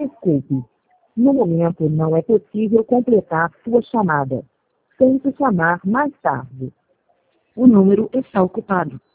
Desculpe. No momento não é possível completar sua chamada. Tente chamar mais tarde. O número está ocupado.